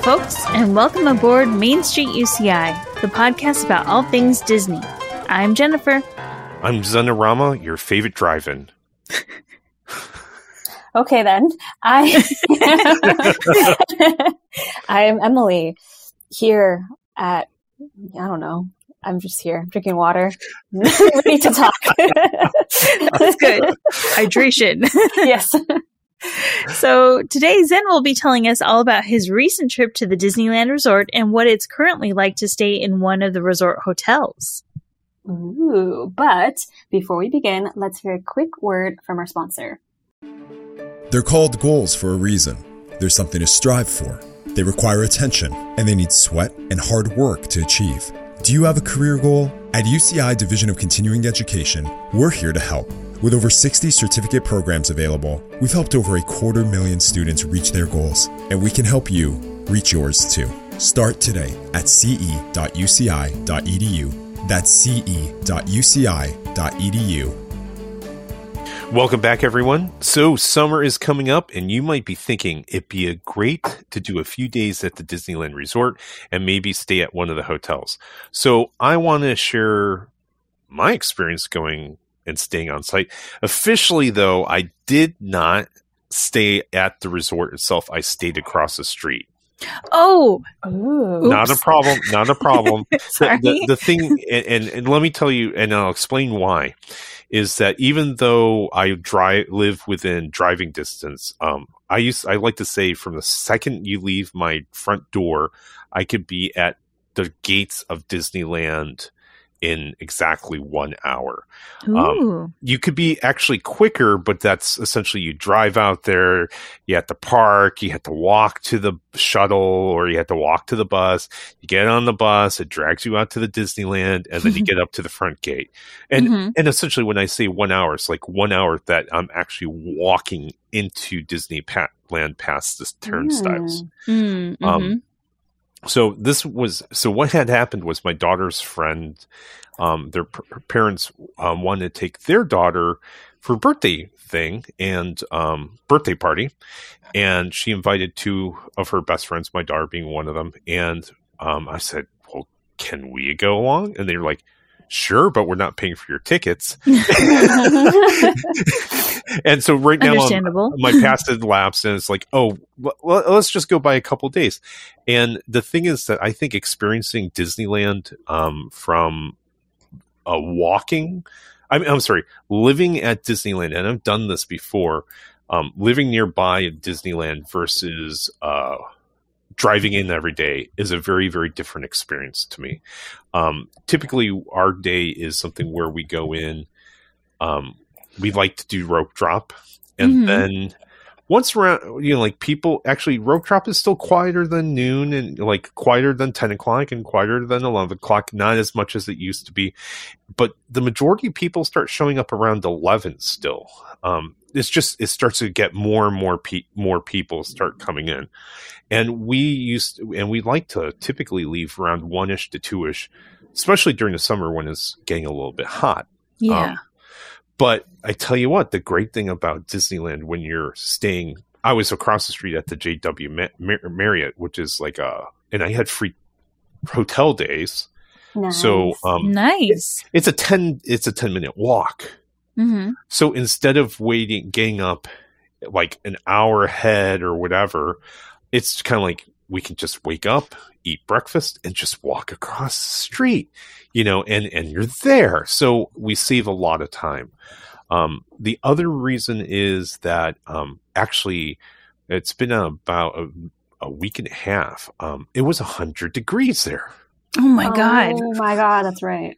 folks, and welcome aboard Main Street UCI, the podcast about all things Disney. I'm Jennifer. I'm Zenarama, your favorite drive-in. Okay, then. I'm Emily, here at, I don't know, I'm just here drinking water. Ready to talk. That's good. Hydration. Yes. So today Zen will be telling us all about his recent trip to the Disneyland Resort and what it's currently like to stay in one of the resort hotels. Ooh, but before we begin, let's hear a quick word from our sponsor. They're called goals for a reason. There's something to strive for. They require attention, and they need sweat and hard work to achieve. Do you have a career goal? At UCI Division of Continuing Education, we're here to help. With over 60 certificate programs available, we've helped over 250,000 students reach their goals, and we can help you reach yours too. Start today at ce.uci.edu. That's ce.uci.edu. Welcome back, everyone. So summer is coming up, and you might be thinking it'd be a great to do a few days at the Disneyland Resort and maybe stay at one of the hotels. So I want to share my experience going and staying on site. Officially, though, I did not stay at the resort itself. I stayed across the street. Oh, not a problem. Not a problem. Sorry. The thing, and let me tell you, and I'll explain why, is that even though I live within driving distance, I like to say from the second you leave my front door, I could be at the gates of Disneyland in exactly 1 hour. You could be actually quicker, but that's essentially you drive out there, you have to park, you have to walk to the shuttle, or you have to walk to the bus. You get on the bus, it drags you out to the Disneyland, and then you get up to the front gate. And essentially when I say 1 hour, it's like 1 hour that I'm actually walking into Disneyland past the turnstiles. So what had happened was my daughter's friend, their parents wanted to take their daughter for a birthday thing and birthday party, and she invited two of her best friends, my daughter being one of them. And I said, "Well, can we go along?" And they were like, "Sure, but we're not paying for your tickets." And so right now my pass had lapsed, and it's like, oh, let's just go by a couple of days. And the thing is that I think experiencing Disneyland from living at Disneyland, and I've done this before, living nearby at Disneyland versus driving in every day is a very, very different experience to me. Typically, our day is something where we go in, we like to do rope drop, and then once around, people actually, rope drop is still quieter than noon, and like quieter than 10 o'clock and quieter than 11 o'clock, not as much as it used to be, but the majority of people start showing up around 11 still. It starts to get more and more people start coming in, and we like to typically leave around 1-ish to 2-ish, especially during the summer when it's getting a little bit hot. Yeah. But I tell you what, the great thing about Disneyland when you're staying, I was across the street at the JW Marriott, which is and I had free hotel days. Nice. So, nice. It's a 10-minute walk. So instead of getting up like an hour ahead or whatever, it's kind of like we can just wake up, eat breakfast, and just walk across the street, and you're there. So we save a lot of time. The other reason is that actually it's been about a week and a half. It was 100 degrees there. Oh my God. Oh my God, that's right.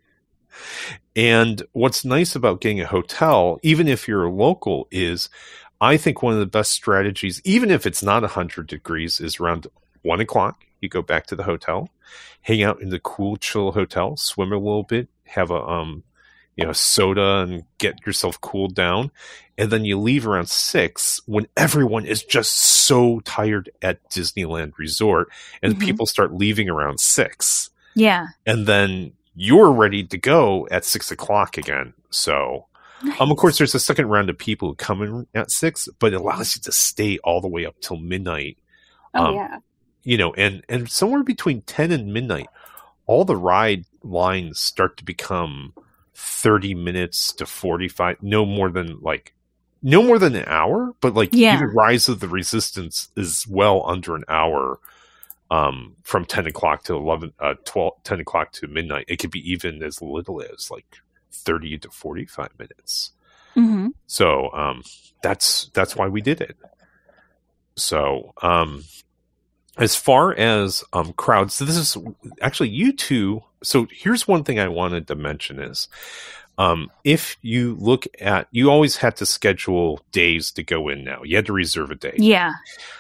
And what's nice about getting a hotel, even if you're a local, is I think one of the best strategies, even if it's not 100 degrees, is around 1 o'clock. You go back to the hotel, hang out in the cool, chill hotel, swim a little bit, have a soda, and get yourself cooled down, and then you leave around 6 when everyone is just so tired at Disneyland Resort, and people start leaving around 6. Yeah, and then you're ready to go at 6 o'clock again. So, nice. Of course, there's a second round of people who come in at 6, but it allows you to stay all the way up till midnight. Oh, yeah. and somewhere between 10 and midnight, all the ride lines start to become 30 minutes to 45, no more than an hour, but even Rise of the Resistance is well under an hour. From 10 o'clock to 10 o'clock to midnight, it could be even as little as 30 to 45 minutes. Mm-hmm. So that's why we did it. So as far as crowds, this is actually you two. So here's one thing I wanted to mention is if you look at, you always had to schedule days to go in now. You had to reserve a day. Yeah.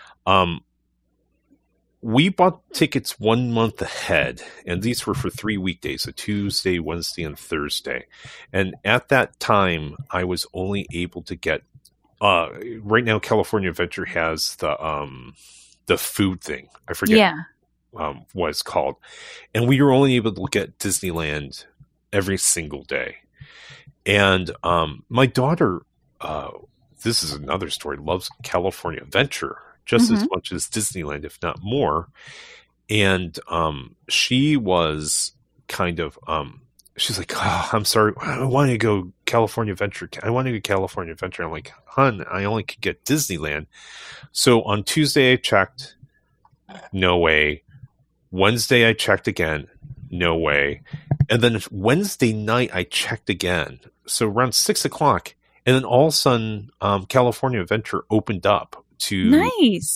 We bought tickets 1 month ahead, and these were for 3 weekdays, a Tuesday, Wednesday, and Thursday. And at that time, I was only able to get, right now, California Adventure has the food thing. I forget what it's called. And we were only able to look at Disneyland every single day. And my daughter, this is another story, loves California Adventure just as much as Disneyland, if not more. And she was kind of, she's like, oh, I'm sorry, I want to go California Adventure. I want to go California Adventure. I'm like, hun, I only could get Disneyland. So on Tuesday I checked, no way. Wednesday I checked again, no way. And then Wednesday night I checked again. So around 6 o'clock, and then all of a sudden California Adventure opened up to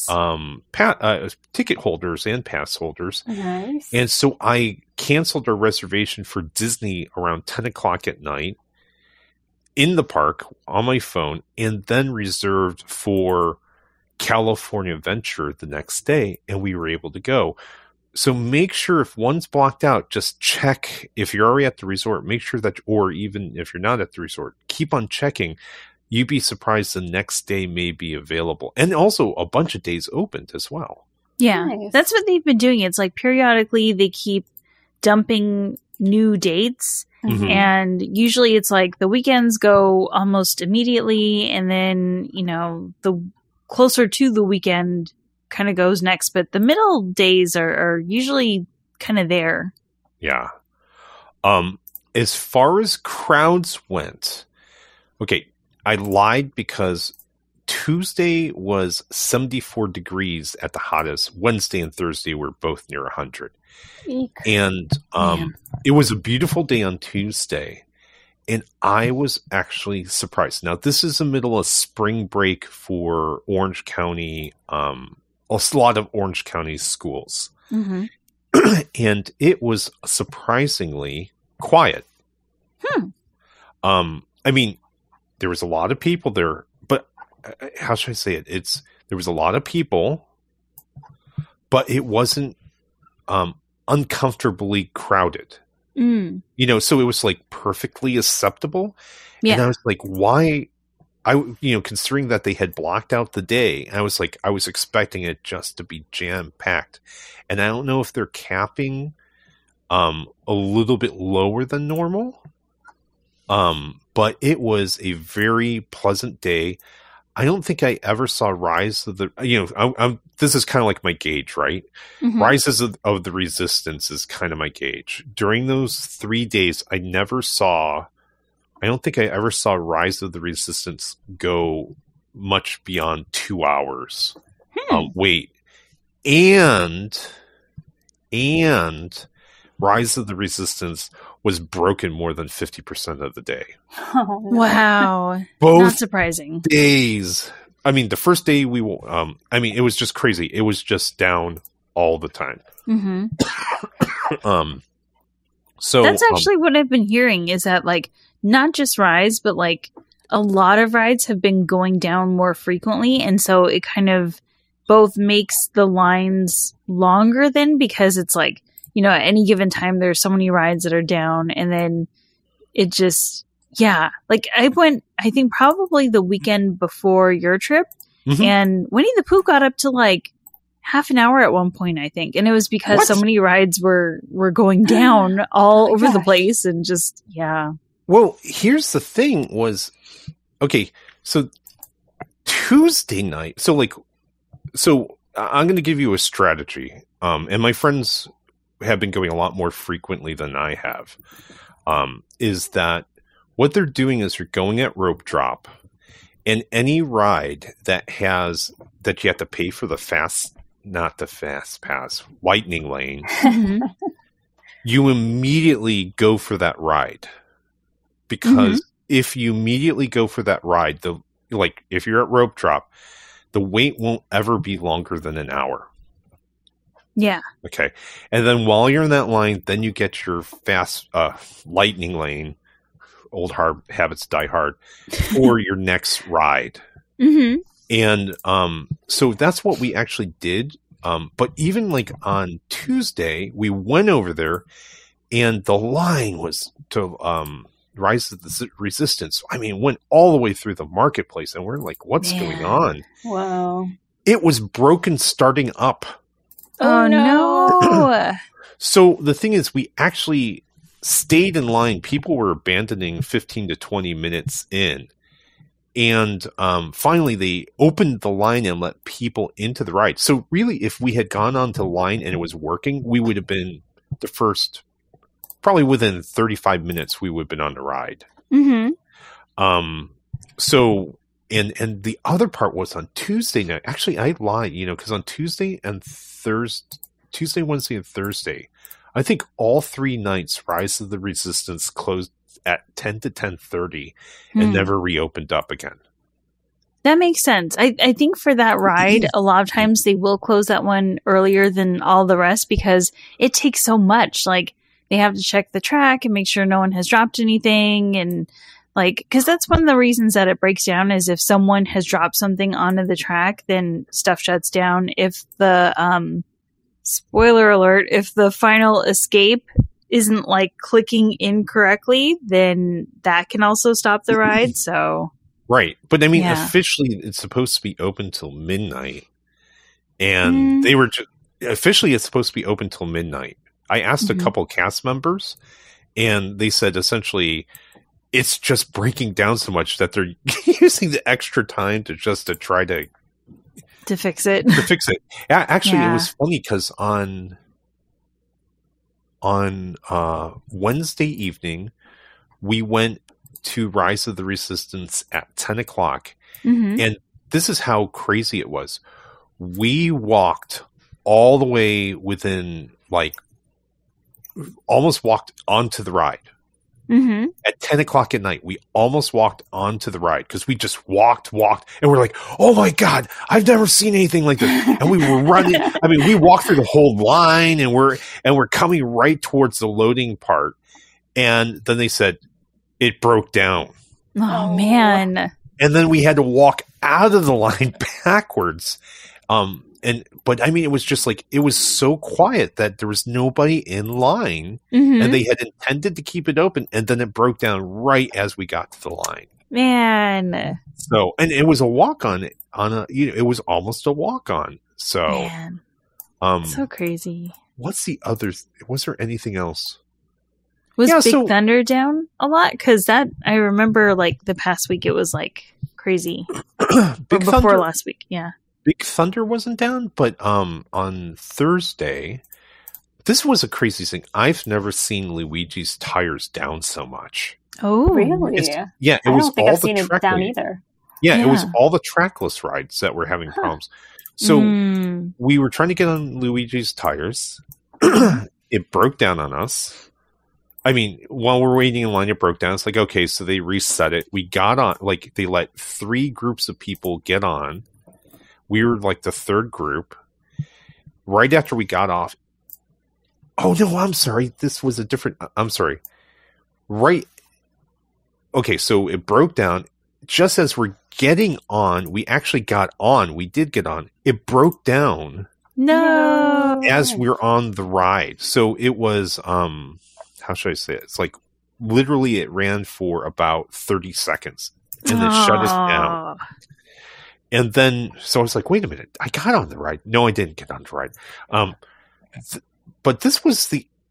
ticket holders and pass holders. Nice. And so I canceled our reservation for Disney around 10 o'clock at night in the park on my phone, and then reserved for California Adventure the next day, and we were able to go. So make sure if one's blocked out, just check if you're already at the resort, make sure that, or even if you're not at the resort, keep on checking. You'd be surprised the next day may be available. And also a bunch of days opened as well. Yeah, nice. That's what they've been doing. It's periodically they keep dumping new dates. Mm-hmm. And usually it's the weekends go almost immediately. And then, the closer to the weekend kind of goes next. But the middle days are usually kind of there. Yeah. As far as crowds went, okay, I lied because Tuesday was 74 degrees at the hottest. Wednesday and Thursday were both near 100. Eek. And it was a beautiful day on Tuesday. And I was actually surprised. Now, this is the middle of spring break for Orange County, a lot of Orange County schools. Mm-hmm. And it was surprisingly quiet. I mean, there was a lot of people there, but how should I say it? There was a lot of people, but it wasn't uncomfortably crowded. Mm. So it was perfectly acceptable. Yeah. And I was like, why? Considering that they had blocked out the day, I was expecting it just to be jam packed. And I don't know if they're capping a little bit lower than normal. But it was a very pleasant day. I don't think I ever saw Rise of the, this is kind of like my gauge, right? Mm-hmm. Rises of the Resistance is kind of my gauge. During those 3 days, I don't think I ever saw Rise of the Resistance go much beyond 2 hours. Wait. And Rise of the Resistance was broken more than 50% of the day. Oh, no. Wow. Both Not surprising. days. I mean, the first day it was just crazy. It was just down all the time. Mm-hmm. So that's actually what I've been hearing is that not just Rise, but a lot of rides have been going down more frequently. And so it kind of both makes the lines longer then because it's at any given time, there's so many rides that are down, and then it just, I went, I think probably the weekend before your trip, and Winnie the Pooh got up to half an hour at one point, I think, and it was because so many rides were going down all over the place, and just, Well, here's the thing was, okay, so Tuesday night, so I'm going to give you a strategy. And my friends have been going a lot more frequently than I have. Is that what they're doing is you're going at rope drop, and any ride that you have to pay for not the fast pass, lightning lane, you immediately go for that ride. Because if you immediately go for that ride, if you're at rope drop, the wait won't ever be longer than an hour. Yeah. Okay. And then while you're in that line, then you get your fast lightning lane, old hard habits die hard, for your next ride. Mm-hmm. And so that's what we actually did. But even like on Tuesday, we went over there and the line was to Rise of the Resistance. I mean, went all the way through the marketplace, and we're like, what's going on? Wow. It was broken starting up. Oh, no. So the thing is, we actually stayed in line. People were abandoning 15 to 20 minutes in. And finally, they opened the line and let people into the ride. So really, if we had gone on to the line and it was working, we would have been the first, probably within 35 minutes, we would have been on the ride. Mm-hmm. So, and the other part was on Tuesday night. Actually, I lied, because on Tuesday, Wednesday, and Thursday, I think all 3 nights Rise of the Resistance closed at 10 to 10:30 and never reopened up again. That makes sense. I think for that ride, a lot of times they will close that one earlier than all the rest because it takes so much. Like, they have to check the track and make sure no one has dropped anything. And because that's one of the reasons that it breaks down is if someone has dropped something onto the track, then stuff shuts down. If the, spoiler alert, if the final escape isn't clicking incorrectly, then that can also stop the ride. So right, but I mean, officially it's supposed to be open till midnight, and they were officially it's supposed to be open till midnight. I asked a couple cast members, and they said essentially it's just breaking down so much that they're using the extra time to try to fix it. To fix it. Actually, it was funny because on Wednesday evening, we went to Rise of the Resistance at 10 o'clock. Mm-hmm. And this is how crazy it was. We walked all the way within, almost walked onto the ride. Mm-hmm. At 10 o'clock at night, we almost walked onto the ride because we just walked, and we're like, oh my God, I've never seen anything like this. And we were running. I mean, we walked through the whole line and we're coming right towards the loading part. And then they said it broke down. Oh man. And then we had to walk out of the line backwards. But I mean, it was just it was so quiet that there was nobody in line, and they had intended to keep it open, and then it broke down right as we got to the line. Man. So, and it was a walk on it was almost a walk on. So, man. So crazy. What's the other? Was there anything else? Was Big Thunder down a lot? Because that I remember, the past week it was crazy. Before last week, yeah. Big Thunder wasn't down, but on Thursday, this was a crazy thing. I've never seen Luigi's Tires down so much. Oh, really? It was I don't think all I've the seen it down either. Yeah, it was all the trackless rides that were having problems. So we were trying to get on Luigi's Tires. It broke down on us. I mean, while we're waiting in line, it broke down. It's okay, so they reset it. We got on, they let 3 groups of people get on. We were the third group. Right after we got off. Oh, no, I'm sorry. This was a different. I'm sorry. Right. Okay, so it broke down. Just as we're getting on, we actually got on. We did get on. It broke down. No. As we're on the ride. So it was, how should I say it? It's literally it ran for about 30 seconds. And then shut us down. And then, so I was like, wait a minute, I got on the ride. No, I didn't get on the ride. But this was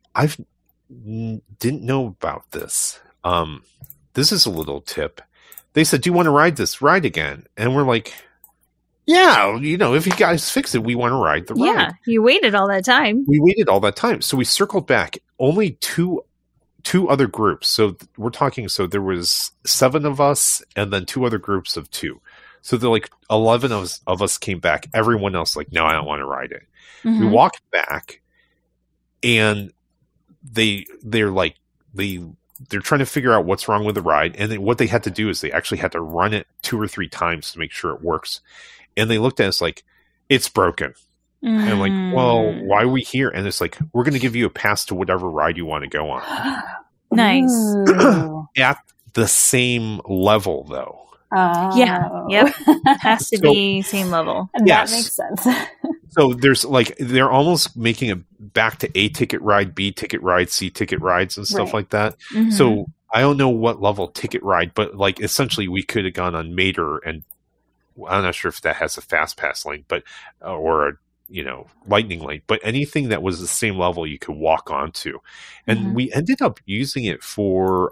didn't know about this. This is a little tip. They said, do you want to ride this ride again? And we're like, Yeah, if you guys fix it, we want to ride the ride. Yeah, you waited all that time. We waited all that time. So we circled back. Only two other groups. So we're talking, so there was 7 of us and then 2 other groups of 2. So they're like 11 of us came back. Everyone else like, no, I don't want to ride it. Mm-hmm. We walked back and they're trying to figure out what's wrong with the ride. And then what they had to do is they actually had to run it 2 or 3 times to make sure it works. And they looked at us like, it's broken. And I'm like, well, why are we here? And it's like, we're going to give you a pass to whatever ride you want to go on. Nice. At the same level, though. Yeah. Yep. Has to be same level. Yes. That makes sense. So there's they're almost making it back to A ticket ride, B ticket ride, C ticket rides and stuff like that. Mm-hmm. So I don't know what level ticket ride, but essentially we could have gone on Mater, and I'm not sure if that has a fast pass lane, but or a lightning lane, but anything that was the same level you could walk onto. And we ended up using it for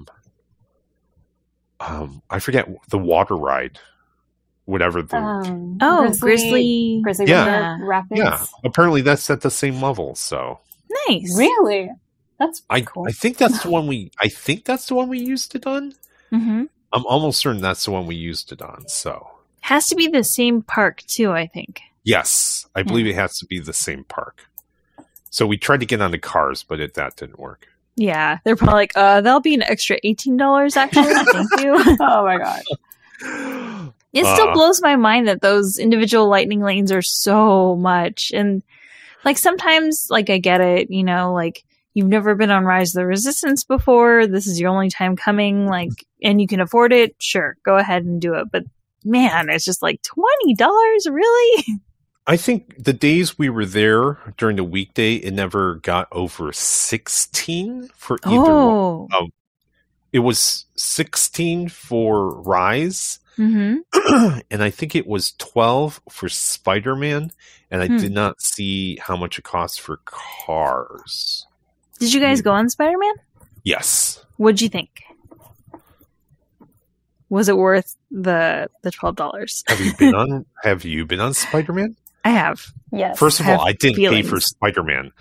I forget the water ride, whatever the Grizzly Rapids. Yeah, apparently that's at the same level. So nice, really, that's cool. I think that's the one we used it on. Mm-hmm. I'm almost certain that's the one we used it on. So has to be the same park too, I think. Yes, I believe it has to be the same park. So we tried to get on the cars, but that didn't work. Yeah, they're probably like, that'll be an extra $18 actually. Thank you. Oh my god. It still blows my mind that those individual lightning lanes are so much. And sometimes I get it, you've never been on Rise of the Resistance before. This is your only time coming, and you can afford it. Sure, go ahead and do it. But man, it's just $20, really? I think the days we were there during the weekday, it never got over 16 for either one. It was 16 for Rise, and I think it was 12 for Spider-Man, and I did not see how much it cost for Cars. Did you guys go on Spider-Man? Yes. What'd you think? Was it worth the $12? Have you been on Spider-Man? I have. Yes. First of all, I didn't pay for Spider-Man.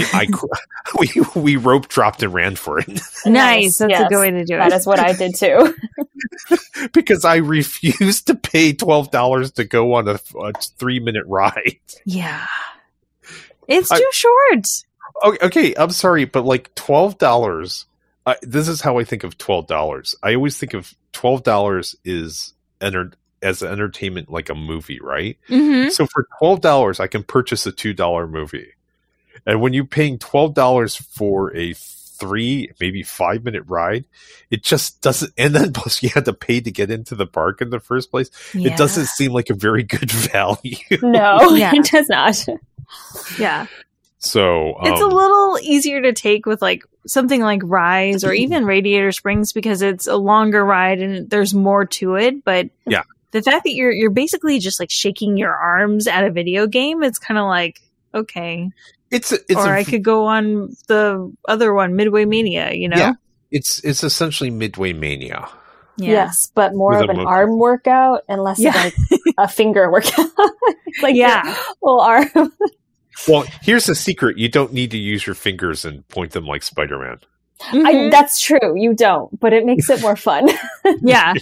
We rope dropped and ran for it. Nice. That's a good way to do it. That is what I did too. Because I refused to pay $12 to go on a 3-minute ride. Yeah. It's too short. Okay, I'm sorry, but $12. This is how I think of $12. I always think of $12 as entertainment, like a movie, right? Mm-hmm. So for $12, I can purchase a $2 movie. And when you're paying $12 for a 3, maybe 5-minute ride, it just doesn't. And then plus you had to pay to get into the park in the first place. Yeah. It doesn't seem like a very good value. No, it does not. Yeah. So it's a little easier to take with something like Rise or even Radiator Springs because it's a longer ride and there's more to it. But yeah. The fact that you're basically just shaking your arms at a video game, it's kind of okay. I could go on the other one, Midway Mania, Yeah, it's essentially Midway Mania. Yeah. Yes, but more of an arm workout and less of a finger workout. Little arm. Well, here's the secret: you don't need to use your fingers and point them like Spider-Man. Mm-hmm. That's true. You don't, but it makes it more fun. Yeah.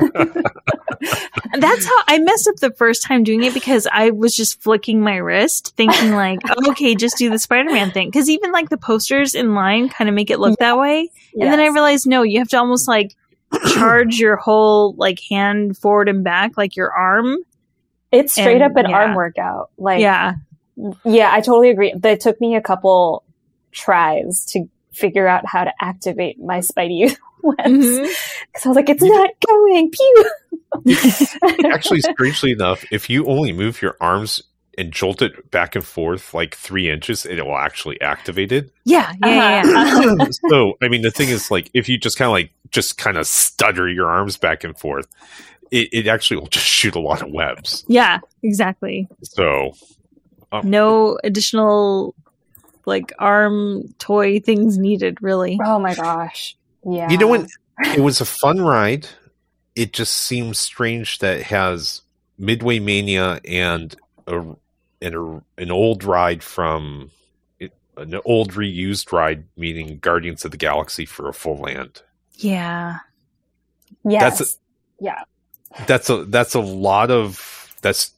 That's how I messed up the first time doing it because I was just flicking my wrist thinking okay, just do the Spider-Man thing. Because even the posters in line kind of make it look that way. Yes. And then I realized, no, you have to almost charge your whole hand forward and back, your arm. It's straight up an arm workout. Yeah, I totally agree. It took me a couple tries to figure out how to activate my Spidey webs because I was it's not going. Pew. Actually, strangely enough, if you only move your arms and jolt it back and forth 3 inches, it will actually activate it. Yeah. So, I mean, the thing is, if you just kind of stutter your arms back and forth, it actually will just shoot a lot of webs. Yeah, exactly. So, no additional arm toy things needed, really. Oh my gosh. Yeah. When it was a fun ride, it just seems strange that it has Midway Mania and an old ride from an old reused ride, meaning Guardians of the Galaxy for a full land. Yeah. Yes. That's a lot of, that's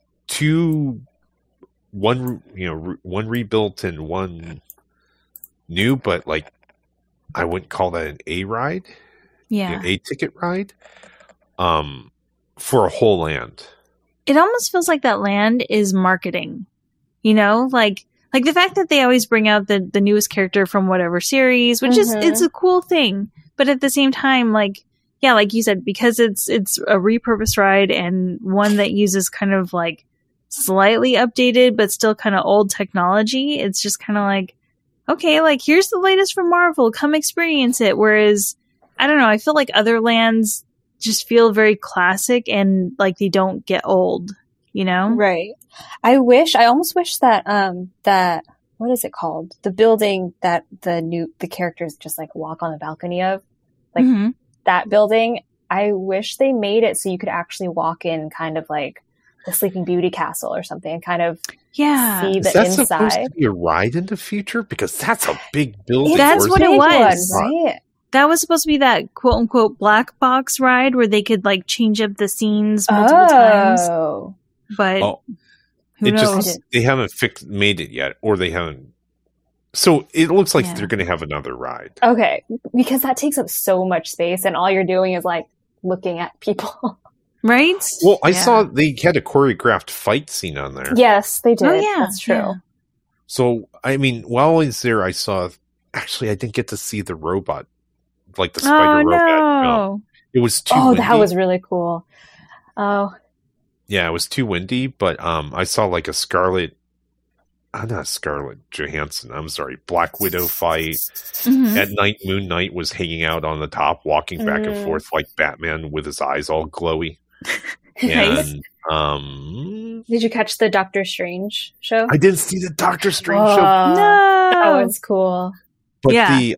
one rebuilt and one new, but like I wouldn't call that an A ride. Yeah. A ticket ride. For a whole land. It almost feels like that land is marketing. You know, like the fact that they always bring out the newest character from whatever series, which is, it's a cool thing. But at the same time, like, yeah, like you said, because it's a repurposed ride and one that uses kind of like slightly updated, but still kind of old technology. It's just kind of like, okay, like here's the latest from Marvel, come experience it. Whereas, I don't know, I feel like other lands just feel very classic and like they don't get old, you know? Right. I almost wish that, what is it called? The building that the characters just like walk on the balcony of, like that building. I wish they made it so you could actually walk in kind of like the Sleeping Beauty castle or something and kind of see the Is that inside. supposed to be a ride in the future? Because that's a big building. That's what it was. Right? That was supposed to be that quote unquote black box ride where they could like change up the scenes multiple times. But who knows? They haven't made it yet, or they haven't. So it looks like they're going to have another ride. Okay, because that takes up so much space, and all you're doing is like looking at people. Right? Well, I saw they had a choreographed fight scene on there. Yes, they did. Oh, yeah. That's true. Yeah. So, I mean, while I was there, I saw. Actually, I didn't get to see the robot, like the spider robot. No. It was too windy. That was really cool. Oh. Yeah, it was too windy, but I saw like a not Scarlett Johansson, I'm sorry, Black Widow fight. At night, Moon Knight was hanging out on the top, walking back and forth like Batman with his eyes all glowy. Nice. And did you catch the Doctor Strange show? I didn't see the Doctor Strange show. No, that was cool. But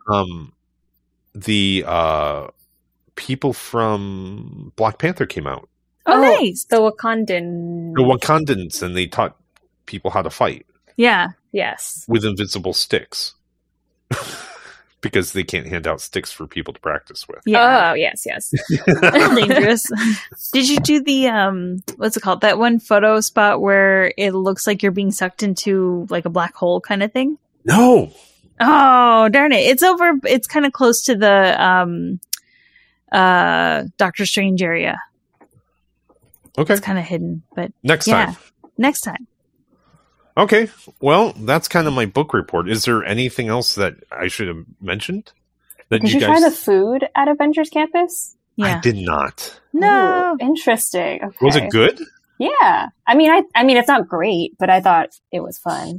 the people from Black Panther came out. Oh, nice. The Wakandans. The Wakandans, and they taught people how to fight. Yeah. Yes. With invisible sticks. Because they can't hand out sticks for people to practice with. Yeah. Oh, yes. Dangerous. Did you do the, what's it called? That one photo spot where it looks like you're being sucked into like a black hole kind of thing? No. Oh, darn it. It's kind of close to the Doctor Strange area. Okay. It's kind of hidden, but next time. Okay. Well, that's kind of my book report. Is there anything else that I should have mentioned? Did you try the food at Avengers Campus? Yeah. I did not. No. Ooh, interesting. Okay. Was it good? Yeah. I mean, it's not great, but I thought it was fun.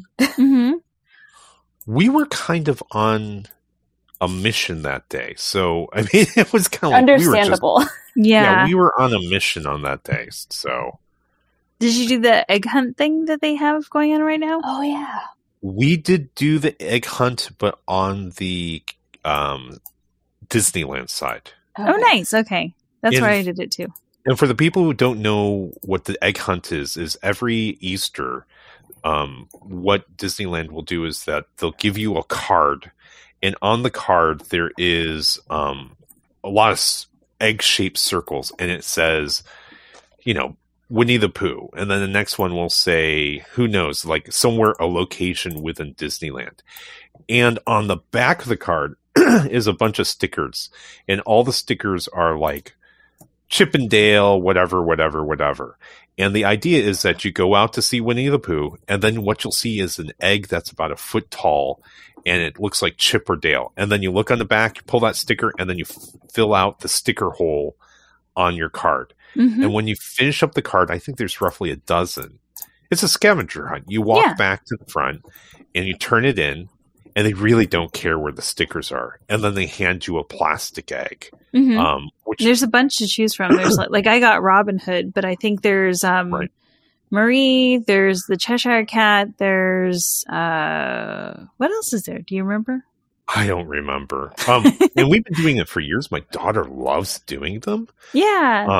We were kind of on a mission that day. So, I mean, it was kind of like understandable. Yeah, we were on a mission on that day. So, did you do the egg hunt thing that they have going on right now? Oh yeah, we did do the egg hunt, but on the Disneyland side. Okay. Oh, nice. Okay, that's where I did it too. And for the people who don't know what the egg hunt is every Easter, what Disneyland will do is that they'll give you a card, and on the card there is a lot of egg-shaped circles, and it says, Winnie the Pooh, and then the next one will say, who knows, like somewhere, a location within Disneyland. And on the back of the card is a bunch of stickers, and all the stickers are like Chip and Dale, whatever. And the idea is that you go out to see Winnie the Pooh, and then what you'll see is an egg that's about a foot tall, and it looks like Chip or Dale. And then you look on the back, you pull that sticker, and then you fill out the sticker hole on your card. And when you finish up the card, I think there's roughly a dozen. It's a scavenger hunt. You walk back to the front, and you turn it in, and they really don't care where the stickers are. And then they hand you a plastic egg. Which there's a bunch to choose from. There's like I got Robin Hood, but I think there's Marie, there's the Cheshire Cat, there's what else is there? Do you remember? I don't remember. And we've been doing it for years. My daughter loves doing them. Yeah.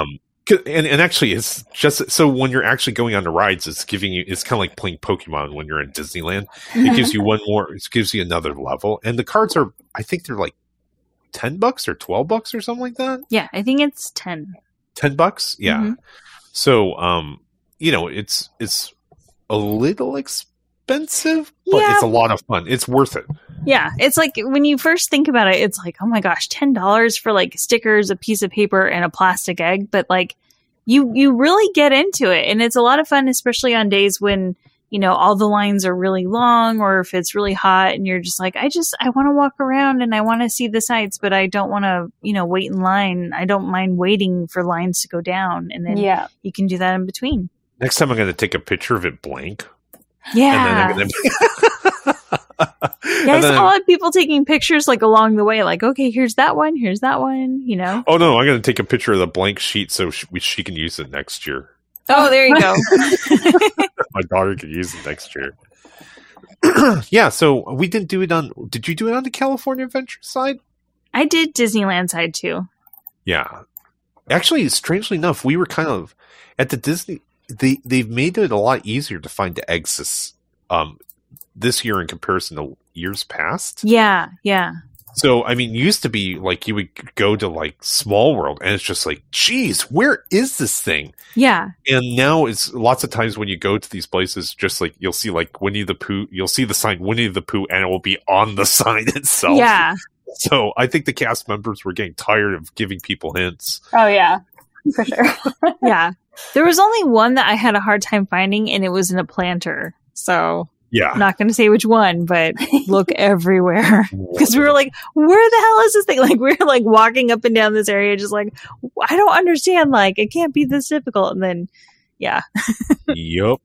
And actually, it's just so when you're actually going on the rides, it's kind of like playing Pokemon when you're in Disneyland. It gives you it gives you another level. And the cards I think they're like $10 or $12 or something like that. Yeah, I think it's $10. $10? Yeah. Mm-hmm. So, it's a little expensive, but it's a lot of fun. It's worth it. Yeah, it's like when you first think about it, it's like, oh my gosh, $10 for like stickers, a piece of paper, and a plastic egg. But like, you really get into it, and it's a lot of fun, especially on days when all the lines are really long, or if it's really hot, and you're just like, I want to walk around and I want to see the sights, but I don't want to wait in line. I don't mind waiting for lines to go down, and then you can do that in between. Next time, I'm going to take a picture of it blank. Yeah. And then I saw a lot of people taking pictures like along the way, like, okay, here's that one. Oh no, I'm going to take a picture of the blank sheet so she can use it next year. Oh, there you go. My daughter can use it next year. Yeah, so we didn't do it did you do it on the California Adventure side? I did Disneyland side too. Yeah. Actually, strangely enough, we were kind of at the Disney. They've made it a lot easier to find the exits this year in comparison to years past. Yeah. So, I mean, it used to be like you would go to like Small World and it's just like, geez, where is this thing? Yeah. And now it's lots of times when you go to these places, just like you'll see like Winnie the Pooh, you'll see the sign Winnie the Pooh and it will be on the sign itself. Yeah. So I think the cast members were getting tired of giving people hints. Oh, yeah, for sure. Yeah. There was only one that I had a hard time finding, and it was in a planter. So, I'm not going to say which one, but look everywhere. Because we were like, where the hell is this thing? Like, we were like walking up and down this area, just like, I don't understand. Like, it can't be this difficult. And then, yeah. Yep.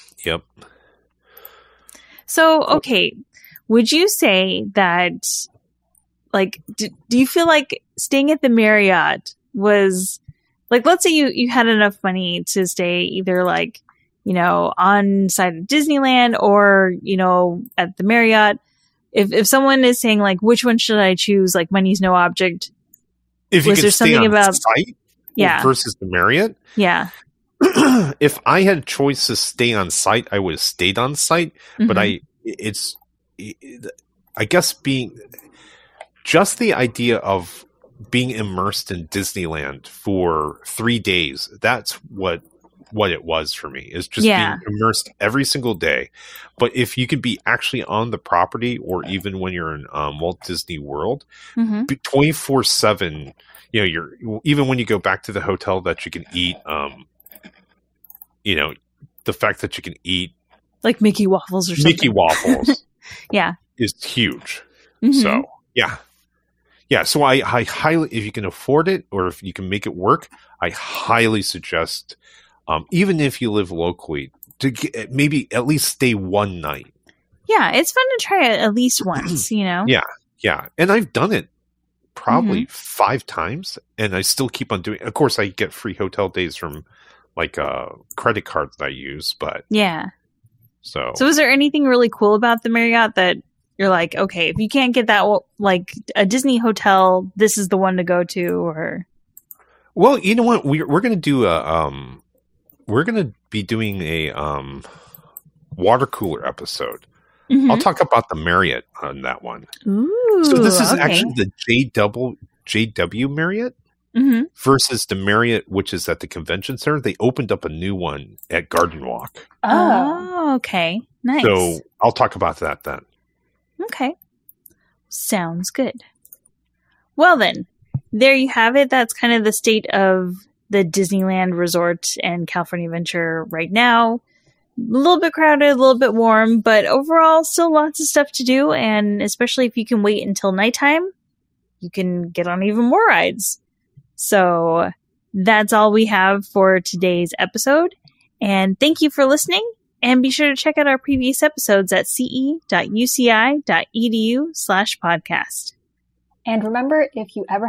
So, okay. Would you say that, like, do you feel like staying at the Marriott was... Like, let's say you had enough money to stay either like, on site of Disneyland or, at the Marriott. If someone is saying like, which one should I choose? Like, money's no object. If you could stay on site versus the Marriott? Yeah. If I had a choice to stay on site, I would have stayed on site. Mm-hmm. But I guess being just the idea of being immersed in Disneyland for 3 days, that's what it was for me, is just being immersed every single day. But if you could be actually on the property, or even when you're in Walt Disney World, 24/7, you're even when you go back to the hotel, that you can eat, the fact that you can eat like Mickey waffles or something. Mickey waffles is huge. So yeah, so I highly, if you can afford it or if you can make it work, I highly suggest, even if you live locally, to maybe at least stay one night. Yeah, it's fun to try it at least once, Yeah, and I've done it probably 5 times, and I still keep on doing it. Of course, I get free hotel days from like credit cards that I use, but yeah. So is there anything really cool about the Marriott that you're like, okay, if you can't get that, like a Disney hotel, this is the one to go to? Or, well, you know what, we're going to do we're going to be doing a water cooler episode. I'll talk about the Marriott on that one. Ooh, so this is actually the JW Marriott versus the Marriott, which is at the convention center. They opened up a new one at Garden Walk. Oh, okay, nice. So I'll talk about that then. Okay. Sounds good. Well then, there you have it. That's kind of the state of the Disneyland Resort and California Adventure right now. A little bit crowded, a little bit warm, but overall still lots of stuff to do, and especially if you can wait until nighttime, you can get on even more rides. So that's all we have for today's episode, and thank you for listening. And be sure to check out our previous episodes at ce.uci.edu/podcast. And remember, if you ever